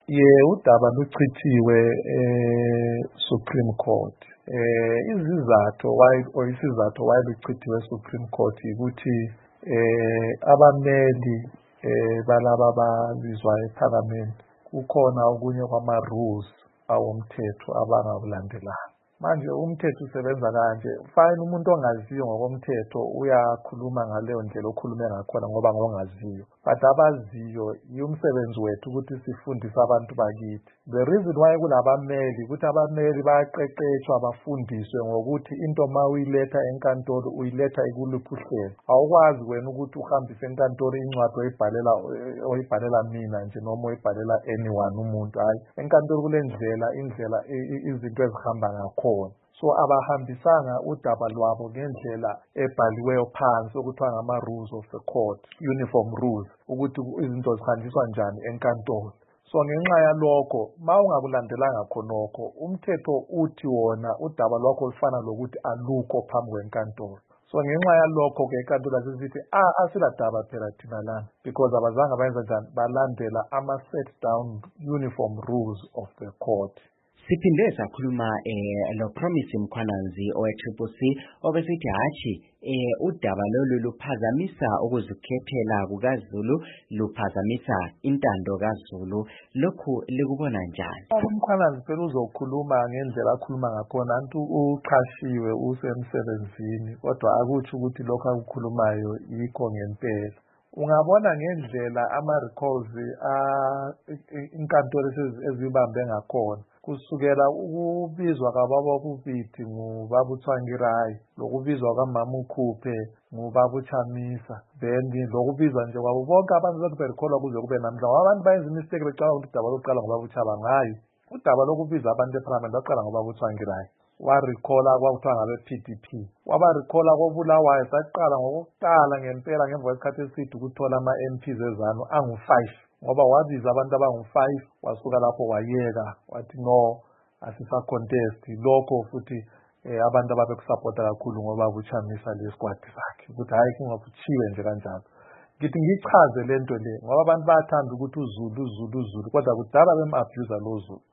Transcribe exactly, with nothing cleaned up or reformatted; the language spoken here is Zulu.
Ye udaba luchithiwe e-Supreme Court. Eh izizathu why or isizathu why luchithiwe e-Supreme Court ukuthi eh abameli eh balaba babizwa eParliament kukhona okunye kwama-rules awomthetho abangakulandelanga. Manje umthetho usebenza kanje, fine umuntu ongaziyo ngokomthetho uyakhuluma ngaleyo ndlela okhulume ngakhona ngoba ngongaziyo, but abaziyo umsebenzi wethu ukuthi sifundise abantu bakithi. The reason why kulabameli ukuthi abameli bayaqeqeshwa bafundiswe ngokuthi into ma uyiletha enkantolo uyiletha ikuluphi uhlelo. Awukwazi wena ukuthi uhambise enkantolo incwadi oyibhalela oyibhalela mina nje noma oyibhalela anyone umuntu. Hayi, enkantolo kulendlela indlela izinto ezihamba ngakho. So abahambisanga udaba lwabo ngendlela ebhaliweyo phansi okuthiwa ngama-rules of the court, uniform rules, ukuthi izinto zihanjiswa njani enkantolo. So ngenxa yalokho ma ungakulandelanga khonokho umthetho uthi wona udaba lwakho lufana lokuthi alukho phambi kwenkantolo. So ngenxa yalokho ke inkantolo asithi ah asiladaba phela thina lana because abazange bayenza njani balandela ama-set down uniform rules of the court. Siphinde sakhuluma eh lo Promise Mkhwananzi owe-Triple C obesithi hathi eh udaba lolu luphazamisa ukuzikhethela kukaZulu, luphazamisa intando kaZulu. Lokhu likubona njani? Umkhwananzi phela uzokhuluma ngendlela akhuluma ngakhona, antu uqhashiwe usemsebenzini kodwa akuthi ukuthi lokho akukhulumayo yikho ngempela. Ungabona ngendlela ama-recalls inkantolo ezibambe ngakhona kusukela ukubizwa kababa uBiti ngubaba uThwangirayi, lokubizwa kaMama uKhuphe ngubaba uChamisa, then lokubizwa nje kwabo bonke abantu bezibekholwa kuze kube namhla. Abantu bayenza imistake becala ukuthi udaba lokuqala ngobaba uChabanga. Hayi, udaba lokubiza abantu eParliament baqala ngobaba uThwangirayi. Warikhola kwakuthiwa ngabe-P D P, wabarikhola koBulawayo saqala ngokuqala ngempela ngemva kwesikhathi eside ukuthola ama-M Ps ezanu angu-five ngoba wabiza abantu abangu-five wasuka lapho wayeka wathi no asisa-contest. Lokho futhi eh, abantu ababekusapota kakhulu ngoba uChamisa le-squad sakhe ukuthi hhayi kungakuchiwe nje kanjalo. Ngithi ngichaze lento le ngoba abantu bayathanda ukuthi uZulu uZulu uZulu kodwa kudala bem-abuse lo Zulu.